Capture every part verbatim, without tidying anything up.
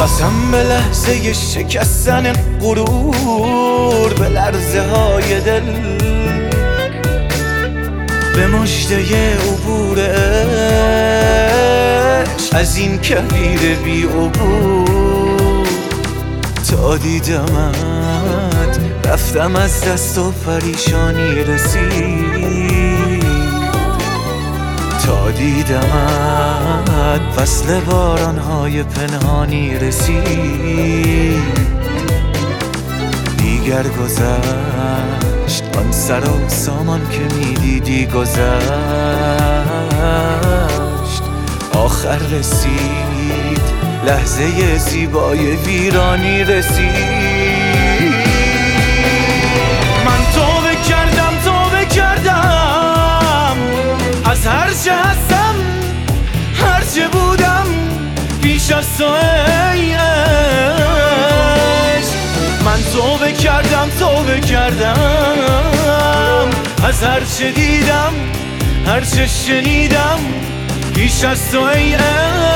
قسم به لحظه شکستن غرور، به لرزه های دل، به مژده عبور عشق از این کویر بی عبور. تا دیدمت رفتم از دست و پریشانی رسید، تا دیدمت فصل بارانهای پنهانی رسید. دیگر گذشت آن سر و سامان که میدیدی گذشت، آخر رسید لحظه زیبای ویرانی رسید. من توبه کردم توبه کردم از هر چه هستم، هر چه بودم پیش از تو ای عشق. من توبه کردم توبه کردم از هر چه دیدم، هر چه شنیدم پیش از تو ای عشق،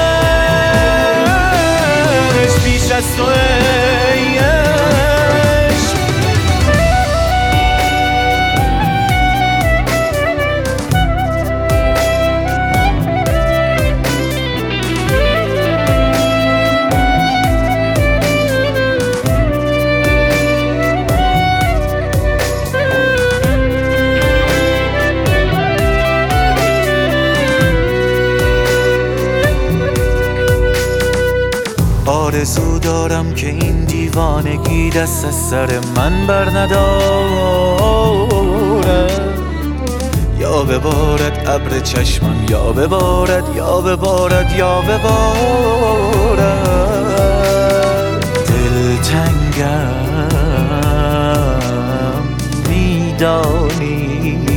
پیش از تو ای عشق. آرزو دارم که این دیوانگی دست از سر من بر ندارد، یا ببارد ابر چشمم، یا ببارد یا ببارد یا ببارد. دلتنگم میدانی،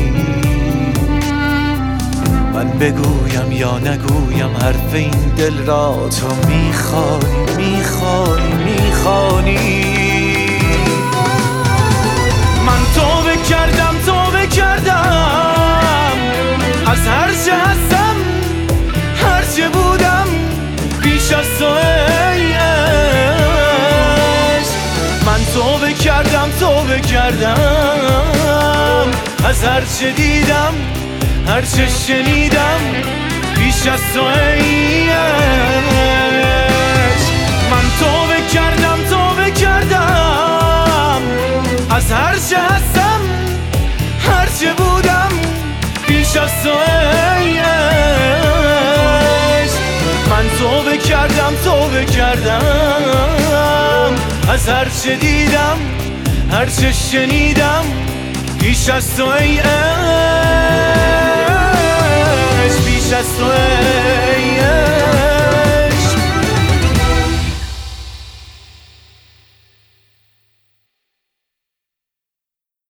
من بگویم یا نگویم حرف این دل را تو میخوانی میخوانی میخوانی. من توبه کردم توبه کردم از هر چه هستم، هر چه بودم پیش از تو ای عشق. من توبه کردم توبه کردم از هر چه دیدم، هر چه شنیدم پیش از تو ای عشق. من توبه کردم توبه کردم از هر چه هستم، هر چه بودم پیش از تو ای عشق. من توبه کردم توبه کردم از هر چه دیدم، هر چه شنیدم پیش از تو ای عشق، پیش از تو ای